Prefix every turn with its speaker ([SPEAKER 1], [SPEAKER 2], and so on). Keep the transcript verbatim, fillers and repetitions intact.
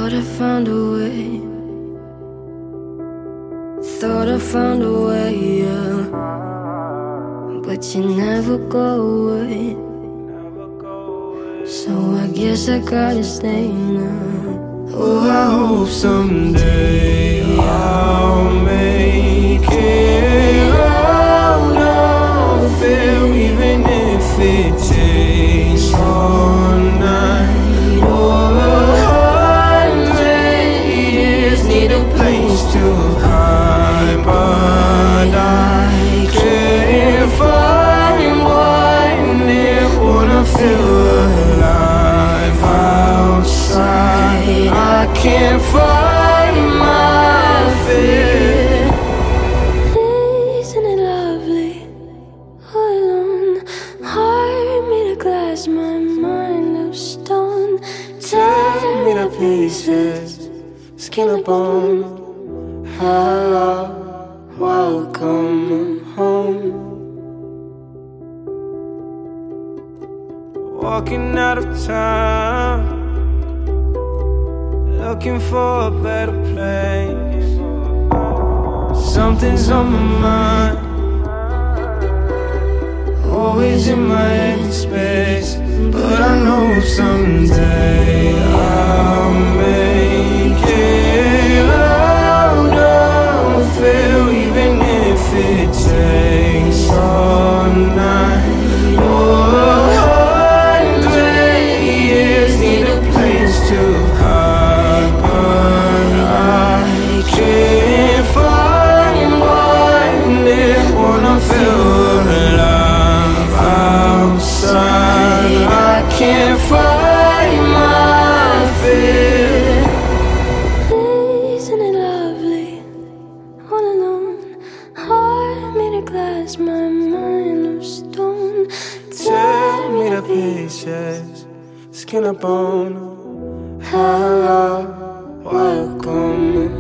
[SPEAKER 1] Thought I found a way. Thought I found a way, yeah. But you never go away. So I guess I gotta stay now.
[SPEAKER 2] Oh, I hope someday I'll make it out of it, even if it takes all night or a hundred years. Need a place to hide, but I can't find one. It wanna feel alive outside. I can't find my fear.
[SPEAKER 1] Isn't it lovely? All alone, heart made of glass, my mind of stone.
[SPEAKER 2] Tear me to pieces, skin and bone. Hello, welcome home. Walking out of town, looking for a better place. Something's on my mind, always in my head space. But I know someday I'll make it out of it, even if it takes all night or a hundred years. Need a place to hide, but I can't find one. It wanna feel alive outside. I can't find my fear.
[SPEAKER 1] Isn't it lovely? All alone, heart made of glass, my mind of stone.
[SPEAKER 2] Tear me to pieces, skin and bone. Hello, welcome